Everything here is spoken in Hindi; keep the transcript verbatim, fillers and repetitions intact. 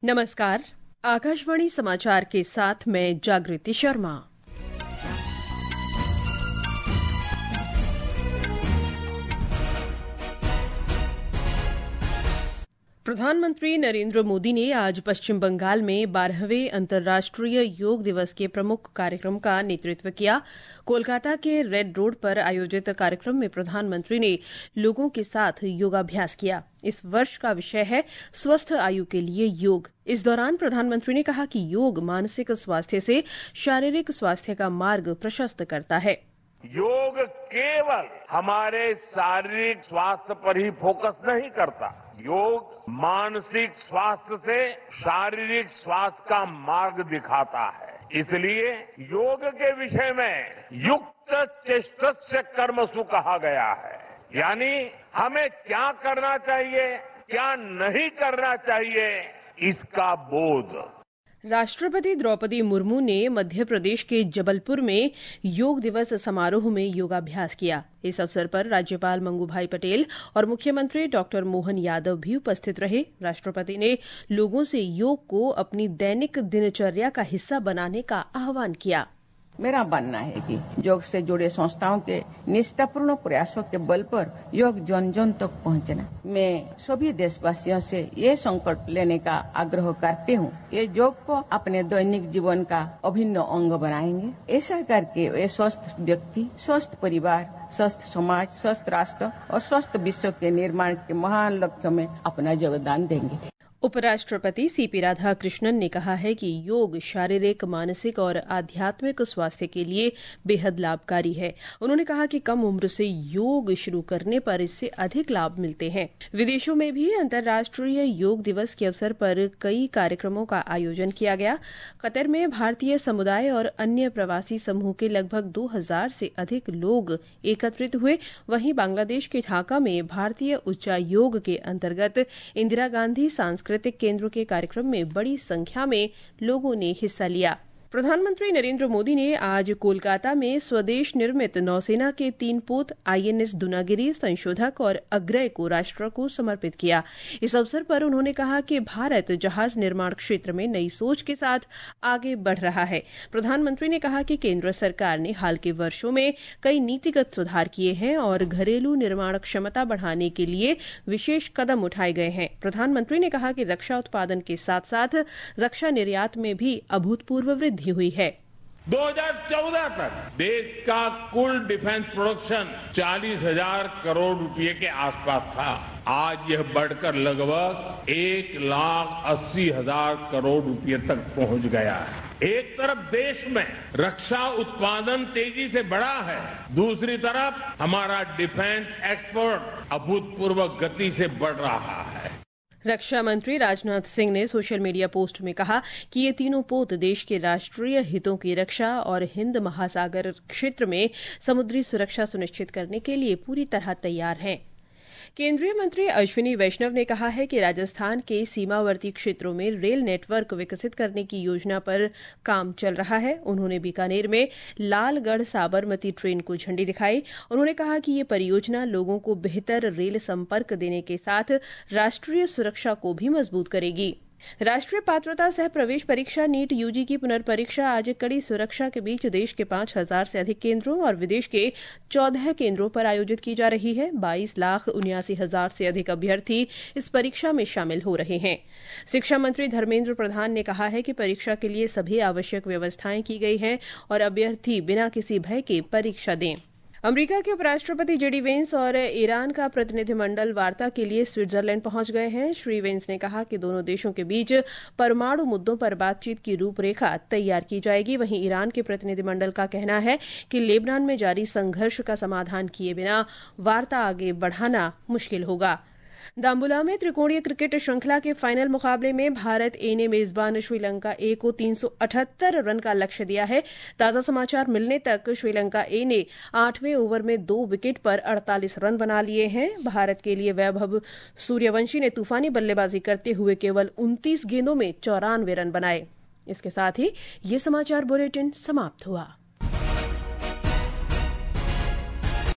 नमस्कार। आकाशवाणी समाचार के साथ मैं जागृति शर्मा। प्रधानमंत्री नरेंद्र मोदी ने आज पश्चिम बंगाल में बारहवें अंतर्राष्ट्रीय योग दिवस के प्रमुख कार्यक्रम का नेतृत्व किया। कोलकाता के रेड रोड पर आयोजित कार्यक्रम में प्रधानमंत्री ने लोगों के साथ योगाभ्यास किया। इस वर्ष का विषय है स्वस्थ आयु के लिए योग। इस दौरान प्रधानमंत्री ने कहा कि योग मानसिक स्वास्थ्य से शारीरिक स्वास्थ्य का मार्ग प्रशस्त करता है। योग केवल हमारे शारीरिक स्वास्थ्य पर ही फोकस नहीं करता, योग मानसिक स्वास्थ्य से शारीरिक स्वास्थ्य का मार्ग दिखाता है। इसलिए योग के विषय में युक्त चेष्टस्य कर्मसु कहा गया है, यानी हमें क्या करना चाहिए, क्या नहीं करना चाहिए, इसका बोध। राष्ट्रपति द्रौपदी मुर्मू ने मध्य प्रदेश के जबलपुर में योग दिवस समारोह में योगाभ्यास किया। इस अवसर पर राज्यपाल मंगूभाई पटेल और मुख्यमंत्री डॉक्टर मोहन यादव भी उपस्थित रहे। राष्ट्रपति ने लोगों से योग को अपनी दैनिक दिनचर्या का हिस्सा बनाने का आह्वान किया। मेरा मानना है कि योग से जुड़े संस्थाओं के निष्ठापूर्ण प्रयासों के बल पर योग जन जन तक पहुंचना। मैं सभी देशवासियों से ये संकल्प लेने का आग्रह करती हूँ, ये योग को अपने दैनिक जीवन का अभिन्न अंग बनाएंगे। ऐसा करके वे स्वस्थ व्यक्ति, स्वस्थ परिवार, स्वस्थ समाज, स्वस्थ राष्ट्र और स्वस्थ विश्व के निर्माण के महान लक्ष्य में अपना योगदान देंगे। उपराष्ट्रपति सीपी राधाकृष्णन ने कहा है कि योग शारीरिक, मानसिक और आध्यात्मिक स्वास्थ्य के लिए बेहद लाभकारी है। उन्होंने कहा कि कम उम्र से योग शुरू करने पर इससे अधिक लाभ मिलते हैं। विदेशों में भी अंतर्राष्ट्रीय योग दिवस के अवसर पर कई कार्यक्रमों का आयोजन किया गया। कतर में भारतीय समुदाय और अन्य प्रवासी समूह के लगभग दो हजार से अधिक लोग एकत्रित हुए। वहीं बांग्लादेश के ढाका में भारतीय उच्चायोग के अंतर्गत इंदिरा गांधी सांस्कृतिक सांस्कृतिक केंद्र के कार्यक्रम में बड़ी संख्या में लोगों ने हिस्सा लिया। प्रधानमंत्री नरेंद्र मोदी ने आज कोलकाता में स्वदेश निर्मित नौसेना के तीन पोत आईएनएस दुनागिरी संशोधक और अग्रय को राष्ट्र को समर्पित किया। इस अवसर पर उन्होंने कहा कि भारत जहाज निर्माण क्षेत्र में नई सोच के साथ आगे बढ़ रहा है। प्रधानमंत्री ने कहा कि केंद्र सरकार ने हाल के वर्षों में कई नीतिगत सुधार किए हैं और घरेलू निर्माण क्षमता बढ़ाने के लिए विशेष कदम उठाए गए हैं। प्रधानमंत्री ने कहा कि रक्षा उत्पादन के साथ साथ रक्षा निर्यात में भी अभूतपूर्व वृद्धि हुई है। दो हजार चौदह तक देश का कुल डिफेंस प्रोडक्शन चालीस हजार करोड़ रुपए के आसपास था। आज यह बढ़कर लगभग एक लाख अस्सी हजार करोड़ रुपए तक पहुंच गया है। एक तरफ देश में रक्षा उत्पादन तेजी से बढ़ा है, दूसरी तरफ हमारा डिफेंस एक्सपोर्ट अभूतपूर्व गति से बढ़ रहा है। रक्षा मंत्री राजनाथ सिंह ने सोशल मीडिया पोस्ट में कहा कि ये तीनों पोत देश के राष्ट्रीय हितों की रक्षा और हिंद महासागर क्षेत्र में समुद्री सुरक्षा सुनिश्चित करने के लिए पूरी तरह तैयार हैं। केंद्रीय मंत्री अश्विनी वैष्णव ने कहा है कि राजस्थान के सीमावर्ती क्षेत्रों में रेल नेटवर्क विकसित करने की योजना पर काम चल रहा है। उन्होंने बीकानेर में लालगढ़ साबरमती ट्रेन को झंडी दिखाई। उन्होंने कहा कि ये परियोजना लोगों को बेहतर रेल संपर्क देने के साथ राष्ट्रीय सुरक्षा को भी मजबूत करेगी। राष्ट्रीय पात्रता सह प्रवेश परीक्षा नीट यूजी की पुनर्परीक्षा आज कड़ी सुरक्षा के बीच देश के पांच हजार से अधिक केंद्रों और विदेश के चौदह केंद्रों पर आयोजित की जा रही है। बाईस लाख उन्यासी हजार से अधिक अभ्यर्थी इस परीक्षा में शामिल हो रहे हैं। शिक्षा मंत्री धर्मेंद्र प्रधान ने कहा है कि परीक्षा के लिए सभी आवश्यक व्यवस्थाएं की गई हैं और अभ्यर्थी बिना किसी भय के परीक्षा दें। अमेरिका के उपराष्ट्रपति जेडी वेंस और ईरान का प्रतिनिधिमंडल वार्ता के लिए स्विट्जरलैंड पहुंच गए हैं। श्री वेंस ने कहा कि दोनों देशों के बीच परमाणु मुद्दों पर बातचीत की रूपरेखा तैयार की जाएगी। वहीं ईरान के प्रतिनिधिमंडल का कहना है कि लेबनान में जारी संघर्ष का समाधान किए बिना वार्ता आगे बढ़ाना मुश्किल होगा। दाम्बुला में त्रिकोणीय क्रिकेट श्रृंखला के फाइनल मुकाबले में भारत ए ने मेजबान श्रीलंका ए को तीन सौ अठहत्तर रन का लक्ष्य दिया है। ताजा समाचार मिलने तक श्रीलंका ए ने आठवें ओवर में दो विकेट पर अड़तालीस रन बना लिए हैं। भारत के लिए वैभव सूर्यवंशी ने तूफानी बल्लेबाजी करते हुए केवल उनतीस गेंदों में चौरानवे रन बनाए। इसके साथ ही ये समाचार बुलेटिन समाप्त हुआ।